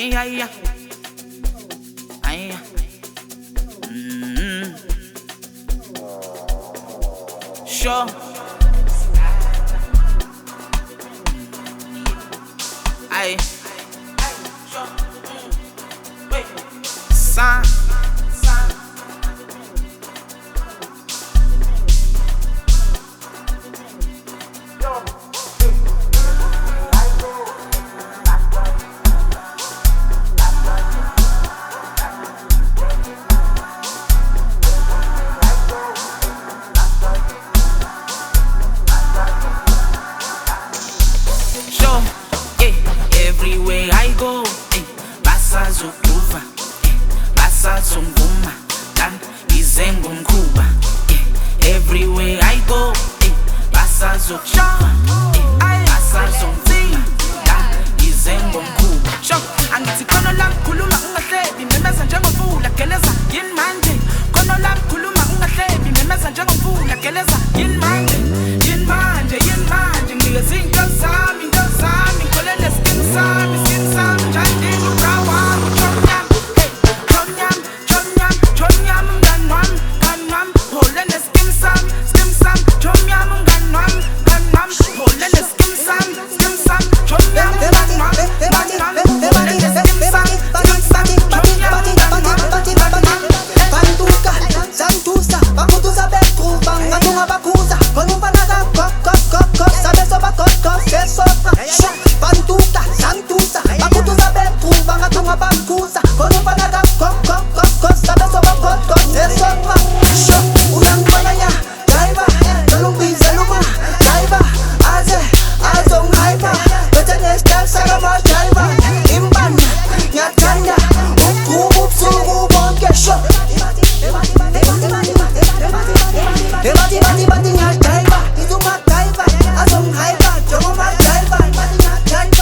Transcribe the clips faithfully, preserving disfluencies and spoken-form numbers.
Ay, ay, ay. Ay, mm-hmm. Sure. Ay. Sign. Everywhere I go, eh, basazokuva, eh, basazonguma, dan izengumkhuba, eh, everywhere I go, eh, basazokuva, eh, basazonguma, dan izengumkhuba. Sho, angithi khona la khuluma ungahlebi, memeza njengomfula geleza yini manje. Khona la khuluma ungahlebi, memeza njengomfula geleza yini manje. Yini manje, yini manje, ngiyezi into zami, into zami, ngikholele skin sami, skin sami, njani ubrawa, chonyam, hey, chonyam, chonyam, chonyam, mngani wami, mngani wami, holele skin sami, skin sami, chonyam, mngani wami, mngani wami, holele skin sami, skin sami, chonyam, mngani wami, mngani wami, holele skin sami, skin sami, chonyam, mngani wami, mngani wami. Bantuka, santusa, bakutuza betruba, ngatunga bakuza, konumpanaka, kok, kok, kok, kok, sabe soba, kok, kok, se sopa. Bantuka, santusa, bakutuza betruba, ngatunga bakuza, konumpanaka, kok, kok, kok, kok, sabe soba, kok, kok, se sopa. Uyangibonanya, driver, tolumbiza luma, driver, aze, azongaiba, betene style sakama driver, imbanya, nyathanda, uqhubu ubusuku bonke shot. Ebati bati bati nya driver, izuma driver, azong driver, joma driver, nya driver.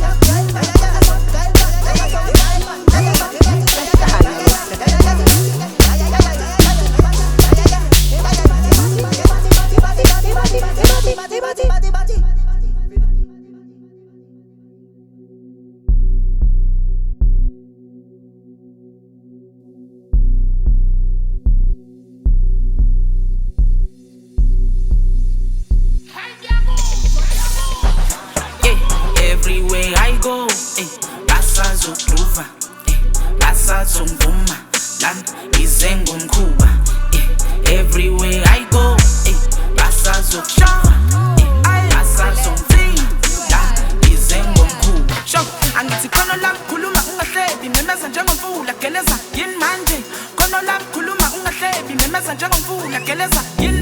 Everywhere I go, eh, basazokuva, eh, basazonguma, dan izengumkhuba, eh, everywhere I go, eh, basazokuva, eh, basazonguma, dan izengumkhuba. Sho, angithi khona la khuluma ungahlebi, memeza njengomfula geleza yini manje. Khona la khuluma ungahlebi, memeza njengomfula geleza yini